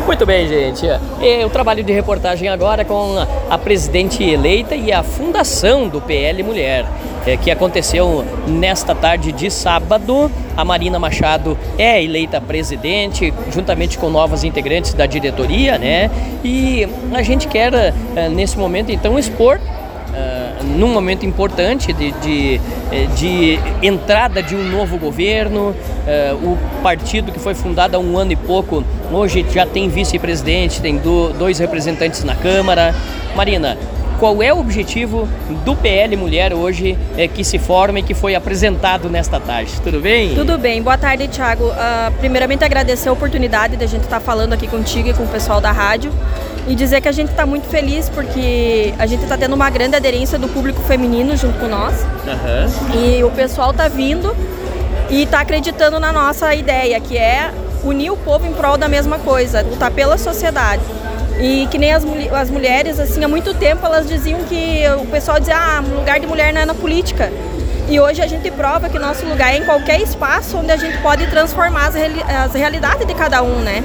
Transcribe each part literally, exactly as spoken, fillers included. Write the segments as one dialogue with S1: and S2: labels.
S1: Muito bem, gente. Eu trabalho de reportagem agora com a presidente eleita e a fundação do P L Mulher, que aconteceu nesta tarde de sábado. A Marina Machado é eleita presidente, juntamente com novas integrantes da diretoria, né? E a gente quer, nesse momento, então, expor Uh, num momento importante de, de, de entrada de um novo governo. Uh, o partido que foi fundado há um ano e pouco, hoje já tem vice-presidente, tem do, dois representantes na Câmara. Marina, qual é o objetivo do P L Mulher hoje é, que se forma e que foi apresentado nesta tarde? Tudo bem?
S2: Tudo bem. Boa tarde, Thiago. Uh, primeiramente, agradecer a oportunidade de a gente estar falando aqui contigo e com o pessoal da rádio e dizer que a gente está muito feliz porque a gente está tendo uma grande aderência do público feminino junto com nós. Uhum. E o pessoal está vindo e está acreditando na nossa ideia, que é unir o povo em prol da mesma coisa, lutar pela sociedade. E que nem as, as mulheres, assim, há muito tempo elas diziam que o pessoal dizia, ah, lugar de mulher não é na política. E hoje a gente prova que nosso lugar é em qualquer espaço onde a gente pode transformar as, reali as realidades de cada um, né?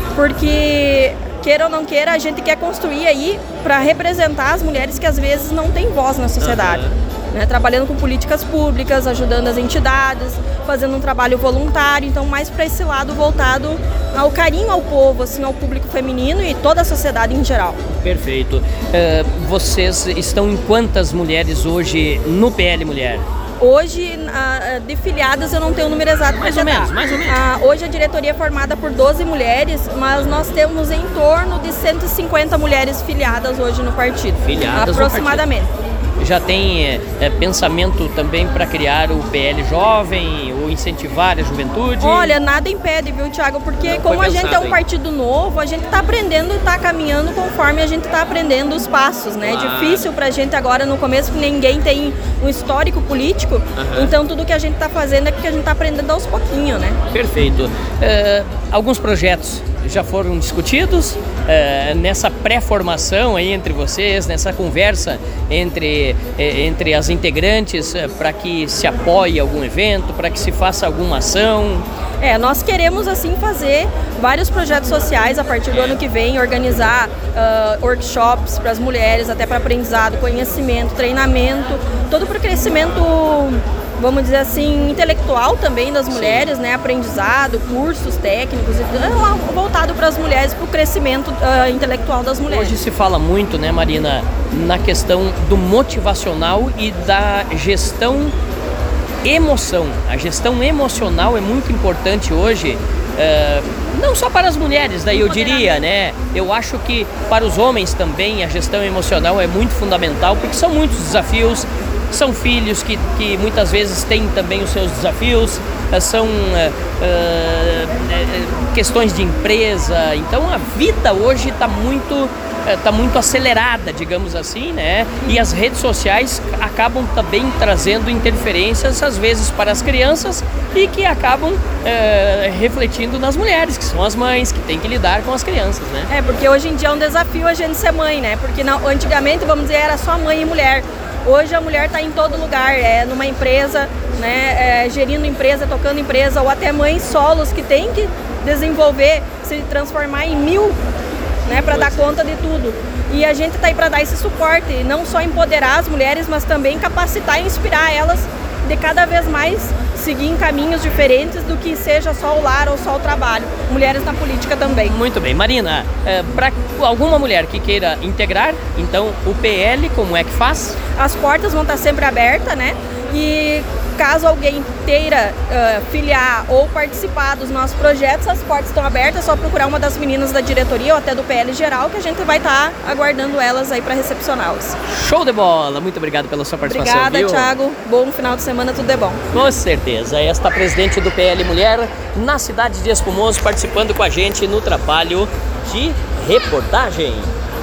S2: Porque, queira ou não queira, a gente quer construir aí para representar as mulheres que às vezes não têm voz na sociedade. Uhum. Né, trabalhando com políticas públicas, ajudando as entidades, fazendo um trabalho voluntário, então mais para esse lado voltado ao carinho ao povo, assim, ao público feminino e toda a sociedade em geral.
S1: Perfeito. Uh, vocês estão em quantas mulheres hoje no P L Mulher?
S2: Hoje, uh, de filiadas, eu não tenho o número exato.
S1: Mais ou menos, mais ou menos.
S2: Uh, hoje a diretoria é formada por doze mulheres, mas nós temos em torno de cento e cinquenta mulheres filiadas hoje no partido.
S1: Filiadas
S2: aproximadamente.
S1: No partido. Já tem é, é, pensamento também para criar o P L Jovem ou incentivar a juventude?
S2: Olha, nada impede, viu, Thiago? Porque como a gente é um partido novo, a gente está aprendendo e está caminhando conforme a gente está aprendendo os passos, né? Claro. É difícil para a gente agora no começo, que ninguém tem um histórico político, uhum. Então tudo que a gente está fazendo é porque a gente está aprendendo aos pouquinhos, né?
S1: Perfeito. Uh, alguns projetos já foram discutidos uh, nessa pré-formação aí entre vocês, nessa conversa entre, eh, entre as integrantes uh, para que se apoie algum evento, para que se faça alguma ação?
S2: É, nós queremos assim fazer vários projetos sociais a partir do ano que vem, organizar uh, workshops para as mulheres, até para aprendizado, conhecimento, treinamento, todo para o crescimento, vamos dizer assim, intelectual também das mulheres, né? Aprendizado, cursos técnicos, voltado para as mulheres, para o crescimento uh, intelectual das mulheres.
S1: Hoje se fala muito, né, Marina, na questão do motivacional e da gestão emoção. A gestão emocional é muito importante hoje, uh, não só para as mulheres, daí eu diria, né? Eu acho que para os homens também a gestão emocional é muito fundamental, porque são muitos desafios. São filhos que, que muitas vezes têm também os seus desafios, são uh, uh, questões de empresa. Então a vida hoje está muito, uh, tá muito acelerada, digamos assim, né? E as redes sociais acabam também trazendo interferências, às vezes, para as crianças e que acabam uh, refletindo nas mulheres, que são as mães, que têm que lidar com as crianças, né?
S2: É, porque hoje em dia é um desafio a gente ser mãe, né? Porque não, antigamente, vamos dizer, era só mãe e mulher. Hoje a mulher está em todo lugar, é numa empresa, né, é, gerindo empresa, tocando empresa, ou até mães solos que têm que desenvolver, se transformar em mil, né, para dar conta de tudo. E a gente está aí para dar esse suporte, não só empoderar as mulheres, mas também capacitar e inspirar elas de cada vez mais seguir em caminhos diferentes do que seja só o lar ou só o trabalho. Mulheres na política também.
S1: Muito bem. Marina, é, para alguma mulher que queira integrar, então o P L, como é que faz?
S2: As portas vão estar sempre abertas, né? E caso alguém queira uh, filiar ou participar dos nossos projetos, as portas estão abertas, é só procurar uma das meninas da diretoria ou até do P L geral, que a gente vai estar aguardando elas aí para recepcioná-las.
S1: Show de bola! Muito obrigado pela sua participação.
S2: Obrigada,
S1: viu?
S2: Thiago. Bom final de semana, tudo é bom.
S1: Com certeza. Esta presidente do P L Mulher na cidade de Espumoso, participando com a gente no trabalho de reportagem.